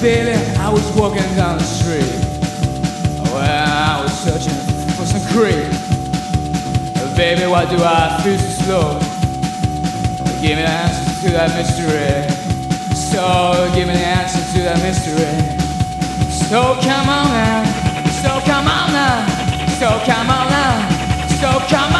feeling. I was walking down the street when I was searching for some cream. Baby, why do I feel so slow? Give me the answer to that mystery. So give me the answer to that mystery. So come on now, so come on now, so come on now, so come